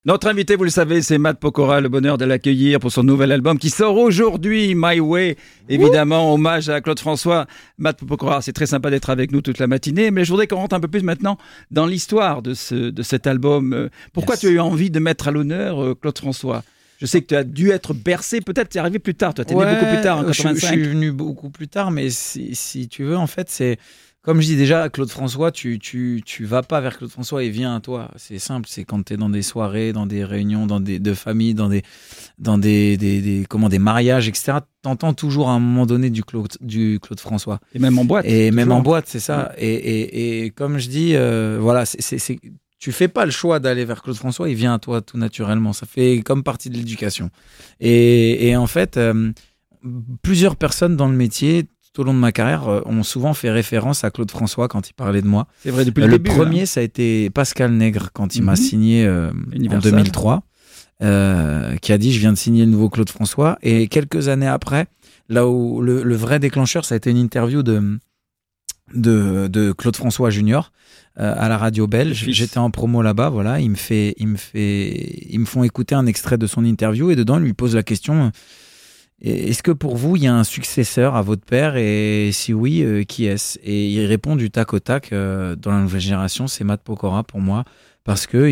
Notre invité, vous le savez, c'est Matt Pokora, le bonheur de l'accueillir pour son nouvel album qui sort aujourd'hui, My Way. Évidemment, hommage à Claude François. Matt Pokora, c'est très sympa d'être avec nous toute la matinée, mais je voudrais qu'on rentre un peu plus maintenant dans l'histoire de cet album. Pourquoi tu as eu envie de mettre à l'honneur Claude François ? Je sais que tu as dû être bercé, peut-être tu es arrivé plus tard, toi tu es né beaucoup plus tard, en 85. Je suis venu beaucoup plus tard, mais si tu veux, en fait, c'est... Comme je dis déjà, Claude François, tu vas pas vers Claude François, il vient à toi. C'est simple, c'est quand tu es dans des soirées, dans des réunions, de famille, dans des mariages, etc. T'entends toujours à un moment donné du Claude François. Et même en boîte. Et même en boîte, c'est ça. Ouais. Et comme je dis, voilà, tu fais pas le choix d'aller vers Claude François, il vient à toi tout naturellement. Ça fait comme partie de l'éducation. Et en fait, plusieurs personnes dans le métier, tout au long de ma carrière, ont souvent fait référence à Claude François quand il parlait de moi. C'est vrai, depuis le début. Le premier, ça a été Pascal Nègre quand il m'a signé en 2003, qui a dit « Je viens de signer le nouveau Claude François ». Et quelques années après, là où le vrai déclencheur, ça a été une interview de Claude François Junior à la radio belge. J'étais en promo là-bas, voilà. Ils me font écouter un extrait de son interview et dedans, il lui pose la question... Est-ce que pour vous, il y a un successeur à votre père et si oui, qui est-ce ? Et il répond du tac au tac, dans la nouvelle génération, c'est Matt Pokora pour moi, parce que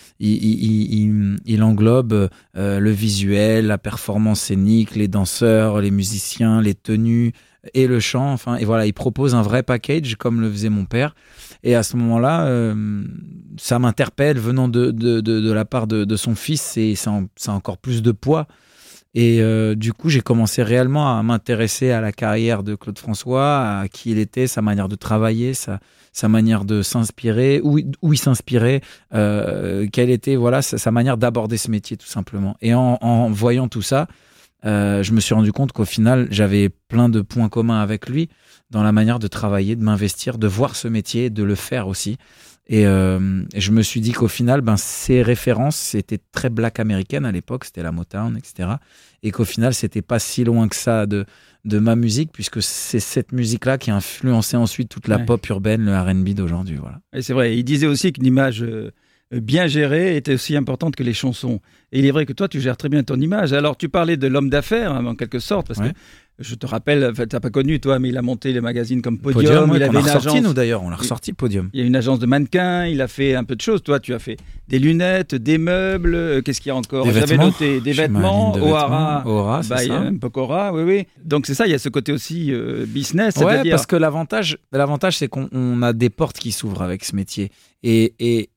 il englobe le visuel, la performance scénique, les danseurs, les musiciens, les tenues et le chant. Enfin, et voilà, il propose un vrai package comme le faisait mon père. Et à ce moment-là, ça m'interpelle venant de la part de son fils, et ça a encore plus de poids. Et du coup, j'ai commencé réellement à m'intéresser à la carrière de Claude François, à qui il était, sa manière de travailler, sa manière de s'inspirer, où il s'inspirait, quelle était sa manière d'aborder ce métier tout simplement. Et en voyant tout ça, je me suis rendu compte qu'au final, j'avais plein de points communs avec lui dans la manière de travailler, de m'investir, de voir ce métier, de le faire aussi. Et je me suis dit qu'au final, ces références, c'était très black américaine à l'époque, c'était la Motown, etc. Et qu'au final, c'était pas si loin que ça de ma musique, puisque c'est cette musique-là qui a influencé ensuite toute la pop urbaine, le R&B d'aujourd'hui. Voilà. Et c'est vrai, il disait aussi qu'une image bien gérée était aussi importante que les chansons. Et il est vrai que toi, tu gères très bien ton image. Alors, tu parlais de l'homme d'affaires, en quelque sorte, parce que je te rappelle, en fait, tu n'as pas connu, toi, mais il a monté les magazines comme Podium. Il avait une agence. Nous, d'ailleurs, on l'a ressorti, Podium. Il y a une agence de mannequins, il a fait un peu de choses. Toi, tu as fait des lunettes, des meubles, qu'est-ce qu'il y a encore ? J'avais noté des vêtements, O'Hara, c'est ça. Pokora, oui. Donc, c'est ça, il y a ce côté aussi business. Ouais, c'est-à-dire... parce que l'avantage, c'est qu'on a des portes qui s'ouvrent avec ce métier. Et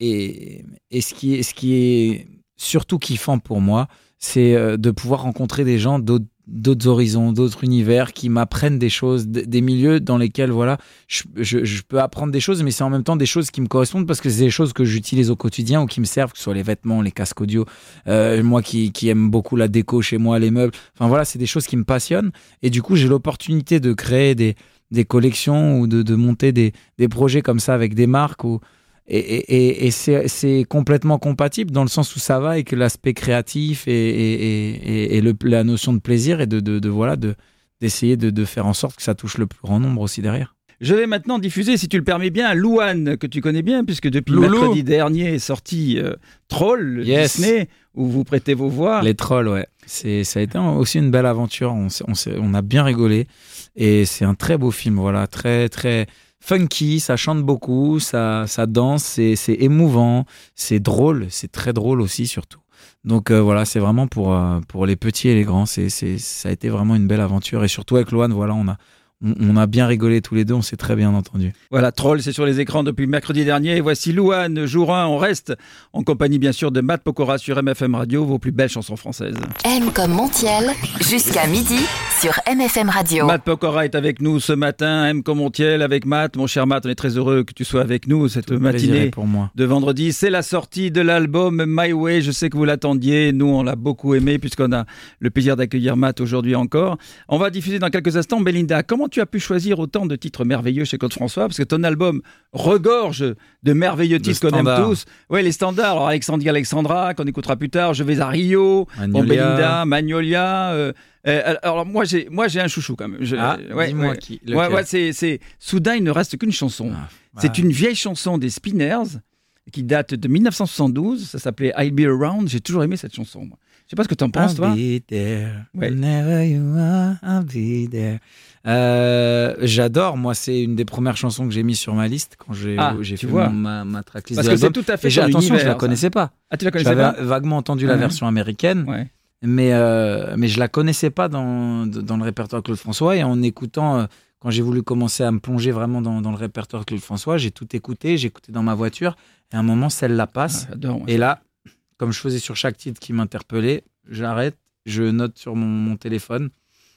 ce qui est surtout kiffant pour moi, c'est de pouvoir rencontrer des gens d'autres horizons, d'autres univers qui m'apprennent des choses, des milieux dans lesquels voilà, je peux apprendre des choses, mais c'est en même temps des choses qui me correspondent parce que c'est des choses que j'utilise au quotidien ou qui me servent, que ce soit les vêtements, les casques audio, moi qui aime beaucoup la déco chez moi, les meubles, enfin voilà, c'est des choses qui me passionnent et du coup j'ai l'opportunité de créer des collections ou de monter des projets comme ça avec des marques et c'est complètement compatible dans le sens où ça va avec l'aspect créatif et la notion de plaisir et d'essayer de faire en sorte que ça touche le plus grand nombre aussi derrière. Je vais maintenant diffuser, si tu le permets bien, Louane, que tu connais bien, puisque depuis mercredi dernier est sorti Troll, Disney, où vous prêtez vos voix. Les Trolls, ouais. Ça a été aussi une belle aventure, on a bien rigolé, et c'est un très beau film, voilà, très, très... funky, ça chante beaucoup, ça danse, c'est émouvant, c'est drôle, c'est très drôle aussi surtout. Donc voilà, c'est vraiment pour les petits et les grands, ça a été vraiment une belle aventure et surtout avec Loane, voilà, on a bien rigolé tous les deux, on s'est très bien entendu. Voilà, Troll, c'est sur les écrans depuis mercredi dernier. Et voici Louane, jour 1, on reste en compagnie bien sûr de Matt Pokora sur MFM Radio, vos plus belles chansons françaises. M comme Montiel, jusqu'à midi sur MFM Radio. Matt Pokora est avec nous ce matin, M comme Montiel avec Matt. Mon cher Matt, on est très heureux que tu sois avec nous cette matinée pour moi. De vendredi. C'est la sortie de l'album My Way, je sais que vous l'attendiez, nous on l'a beaucoup aimé puisqu'on a le plaisir d'accueillir Matt aujourd'hui encore. On va diffuser dans quelques instants. Belinda, comment tu as pu choisir autant de titres merveilleux chez Claude François, parce que ton album regorge de merveilleux titres qu'on aime tous. Oui, les standards. Alors Alexandra, qu'on écoutera plus tard, Je vais à Rio, Belinda, Magnolia. Alors moi j'ai un chouchou quand même. Dis-moi qui. C'est Soudain il ne reste qu'une chanson. C'est une vieille chanson des Spinners. qui date de 1972. Ça s'appelait I'll Be Around. J'ai toujours aimé cette chanson. Moi. Je sais pas ce que tu en penses, toi. I'll be there. Whenever you are, I'll be there. J'adore. Moi, c'est une des premières chansons que j'ai mis sur ma liste quand j'ai fait ma tracklist de l'album. Parce que c'est tout à fait attention, je la connaissais pas. Ah, tu la connaissais pas? J'avais vaguement entendu la version américaine. Ouais. Mais je la connaissais pas dans le répertoire Claude François, et en écoutant, quand j'ai voulu commencer à me plonger vraiment dans le répertoire Claude François, j'ai tout écouté, j'écoutais dans ma voiture, et à un moment celle-là passe, et là, comme je faisais sur chaque titre qui m'interpellait, j'arrête, je note sur mon téléphone,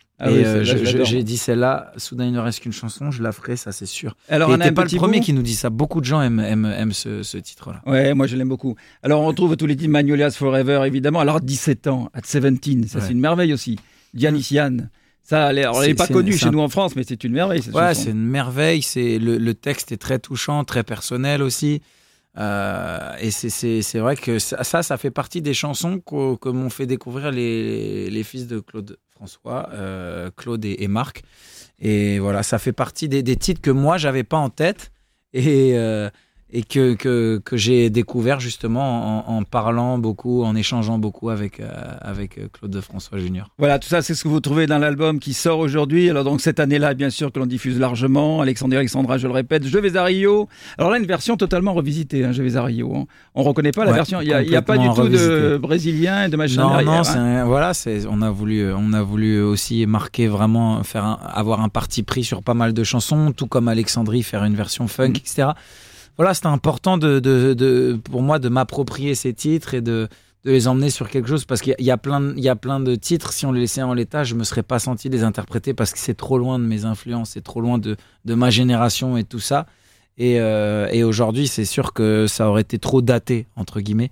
j'ai dit celle-là, soudain il ne reste qu'une chanson, je la ferai, ça c'est sûr. Alors, t'es pas le premier qui nous dit ça, beaucoup de gens aiment ce titre-là. Ouais, moi je l'aime beaucoup. Alors on retrouve tous les titres, Magnolias Forever évidemment, alors 17 ans, At 17, ça c'est une merveille aussi. Dianis Yann, ça, elle n'est pas connue chez nous en France, mais c'est une merveille cette chanson. C'est une merveille, le texte est très touchant, très personnel aussi. Et c'est vrai que ça fait partie des chansons que m'ont fait découvrir les fils de Claude François, Claude et Marc, et voilà, ça fait partie des titres que moi j'avais pas en tête, et que j'ai découvert justement en parlant beaucoup, en échangeant beaucoup avec Claude François Junior. Voilà, tout ça c'est ce que vous trouvez dans l'album qui sort aujourd'hui. Alors donc cette année-là, bien sûr, que l'on diffuse largement, Alexandre et Alexandra, je le répète, Je vais à Rio. Alors là, une version totalement revisitée, Je vais à Rio. Hein. On reconnaît pas la version, il y a pas du tout de brésilien et de machin derrière. On a voulu aussi marquer vraiment, avoir un parti pris sur pas mal de chansons, tout comme Alexandrie, faire une version funk, etc. Voilà, c'était important pour moi de m'approprier ces titres et de les emmener sur quelque chose, parce qu'il y a plein de titres, si on les laissait en l'état, je me serais pas senti les interpréter parce que c'est trop loin de mes influences, c'est trop loin de ma génération et tout ça. Et aujourd'hui, c'est sûr que ça aurait été trop daté, entre guillemets.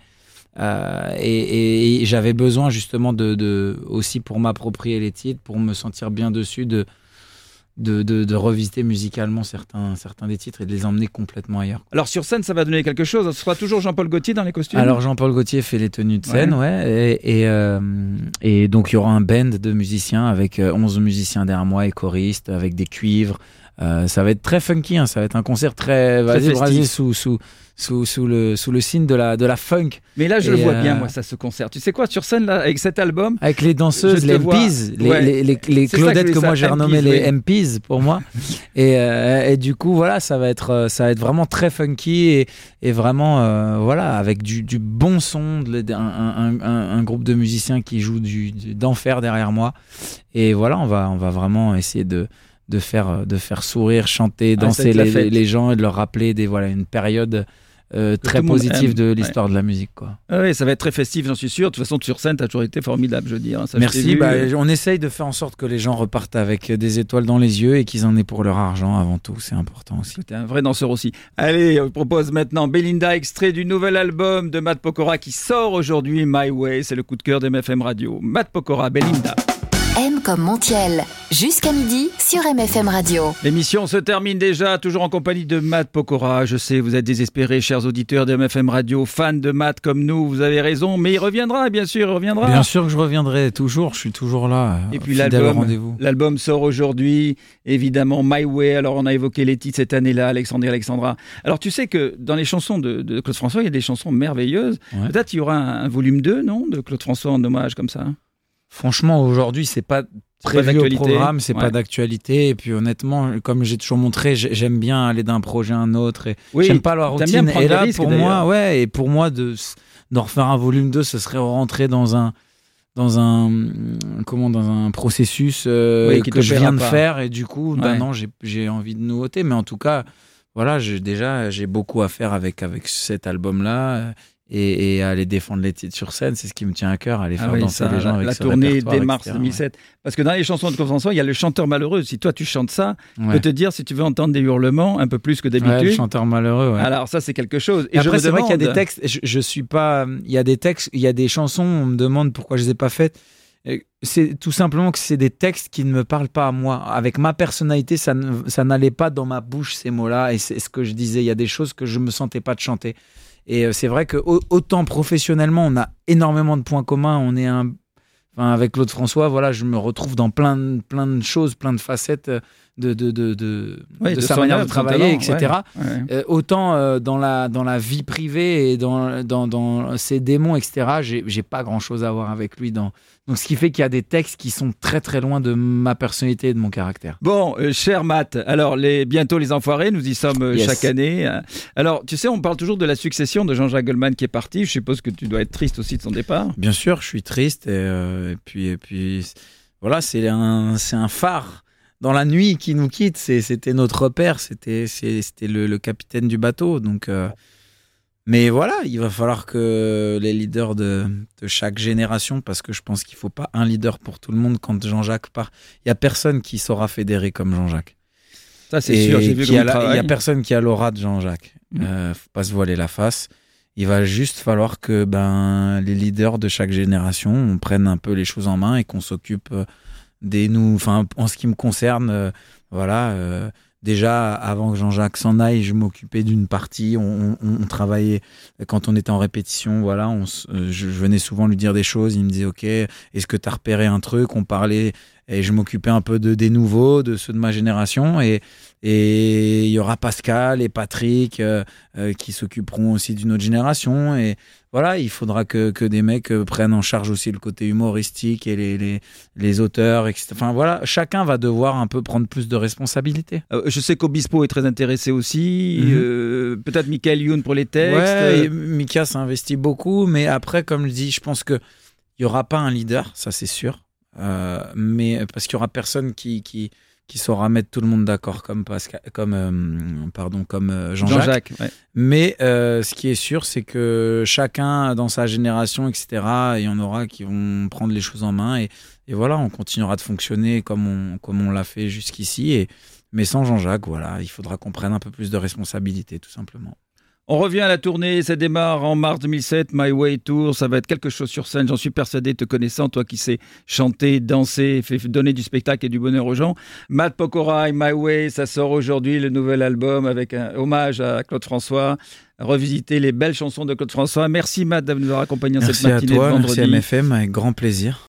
Et j'avais besoin justement aussi pour m'approprier les titres, pour me sentir bien dessus, de revisiter musicalement certains des titres et de les emmener complètement ailleurs. Alors sur scène, ça va donner quelque chose. Ce sera toujours Jean-Paul Gaultier dans les costumes? Alors Jean-Paul Gaultier fait les tenues de scène, et donc il y aura un band de musiciens avec 11 musiciens derrière moi et choristes, avec des cuivres. Ça va être très funky, ça va être un concert très basé sous le signe de la funk. Mais là, je le vois bien, moi, ça, ce concert. Tu sais quoi, sur scène, là, avec cet album, avec les danseuses, les MPs, les Claudettes que moi j'ai renommé les MPs pour moi. Et du coup, voilà, ça va être vraiment très funky et vraiment, avec du bon son, un groupe de musiciens qui joue d'enfer derrière moi. Et voilà, on va vraiment essayer de faire sourire, chanter, danser les gens et de leur rappeler une période très positive de l'histoire de la musique, quoi. Oui, ça va être très festif, j'en suis sûr. De toute façon, sur scène, tu as toujours été formidable, je veux dire. Ça, merci. On essaye de faire en sorte que les gens repartent avec des étoiles dans les yeux et qu'ils en aient pour leur argent avant tout. C'est important aussi. Tu es un vrai danseur aussi. Allez, on propose maintenant Belinda, extrait du nouvel album de Matt Pokora qui sort aujourd'hui, My Way. C'est le coup de cœur d'MFM Radio. Matt Pokora, Belinda. M comme Montiel, jusqu'à midi sur MFM Radio. L'émission se termine déjà, toujours en compagnie de Matt Pokora. Je sais, vous êtes désespérés, chers auditeurs de MFM Radio, fans de Matt comme nous, vous avez raison, mais il reviendra, bien sûr, il reviendra. Bien sûr que je reviendrai, toujours, je suis toujours là. Et puis l'album sort aujourd'hui, évidemment, My Way. Alors on a évoqué les titres cette année-là, Alexandre et Alexandra. Alors tu sais que dans les chansons de Claude François, il y a des chansons merveilleuses. Ouais. Peut-être il y aura un volume 2, non, de Claude François en hommage comme ça. Franchement, aujourd'hui, c'est pas prévu au programme, c'est pas d'actualité. Et puis honnêtement, comme j'ai toujours montré, j'aime bien aller d'un projet à un autre. Et j'aime pas la routine. Et là, pour moi, d'en refaire un volume 2, ce serait rentrer dans un processus que je viens de faire. Et du coup, non, j'ai envie de nouveauté. Mais en tout cas, voilà, j'ai beaucoup à faire avec cet album-là. Et aller défendre les titres sur scène, c'est ce qui me tient à cœur, aller faire danser les gens avec la tournée dès mars 2007. Ouais. Parce que dans les chansons de Claude François, il y a le chanteur malheureux. Si toi tu chantes ça, je peux te dire, si tu veux entendre des hurlements un peu plus que d'habitude. Le chanteur malheureux, ouais. Alors ça, c'est quelque chose. Et après, c'est vrai qu'il y a des textes, je suis pas. Il y a des textes, il y a des chansons, on me demande pourquoi je les ai pas faites. C'est tout simplement que c'est des textes qui ne me parlent pas à moi. Avec ma personnalité, ça n'allait pas dans ma bouche, ces mots-là. Et c'est ce que je disais. Il y a des choses que je me sentais pas de chanter. Et c'est vrai que autant professionnellement, on a énormément de points communs. Avec Claude François, voilà, je me retrouve dans plein de choses, plein de facettes sa manière de travailler, etc. Autant dans la vie privée et dans ses démons, etc., j'ai pas grand-chose à voir avec lui. Donc, ce qui fait qu'il y a des textes qui sont très très loin de ma personnalité et de mon caractère. Bon, cher Matt, alors bientôt les Enfoirés, nous y sommes chaque année. Alors, tu sais, on parle toujours de la succession de Jean-Jacques Goldman qui est parti. Je suppose que tu dois être triste aussi de son départ. Bien sûr, je suis triste. Et puis voilà, c'est un phare dans la nuit qui nous quitte. C'était notre repère, c'était le capitaine du bateau. Donc, mais voilà, il va falloir que les leaders de chaque génération, parce que je pense qu'il ne faut pas un leader pour tout le monde quand Jean-Jacques part. Il n'y a personne qui saura fédérer comme Jean-Jacques. Ça, c'est sûr, j'ai vu il n'y a personne qui a l'aura de Jean-Jacques. Faut pas se voiler la face. Il va juste falloir que les leaders de chaque génération on prenne un peu les choses en main et qu'on s'occupe en ce qui me concerne, déjà avant que Jean-Jacques s'en aille, je m'occupais d'une partie. On travaillait quand on était en répétition. Voilà, je venais souvent lui dire des choses. Il me disait OK, est-ce que tu as repéré un truc? On parlait et je m'occupais un peu des nouveaux, de ceux de ma génération et il y aura Pascal et Patrick qui s'occuperont aussi d'une autre génération et voilà, il faudra que des mecs prennent en charge aussi le côté humoristique et les auteurs, etc. Enfin voilà, chacun va devoir un peu prendre plus de responsabilités. Je sais qu'Obispo est très intéressé aussi, peut-être Michael Youn pour les textes. Ouais, Mika s'investit beaucoup, mais après, comme je dis, je pense qu'il n'y aura pas un leader, ça c'est sûr, mais parce qu'il n'y aura personne qui saura mettre tout le monde d'accord comme Jean-Jacques. Ouais. Mais ce qui est sûr, c'est que chacun dans sa génération, etc., il y en aura qui vont prendre les choses en main et voilà, on continuera de fonctionner comme on l'a fait jusqu'ici. Mais sans Jean-Jacques, voilà, il faudra qu'on prenne un peu plus de responsabilité, tout simplement. On revient à la tournée, ça démarre en mars 2007, My Way Tour, ça va être quelque chose sur scène, j'en suis persuadé, te connaissant, toi qui sais chanter, danser, donner du spectacle et du bonheur aux gens. Matt Pokora et My Way, ça sort aujourd'hui, le nouvel album avec un hommage à Claude François, revisiter les belles chansons de Claude François. Merci Matt de nous avoir accompagnés dans cette matinée de vendredi. Merci à toi, merci à MFM, avec grand plaisir.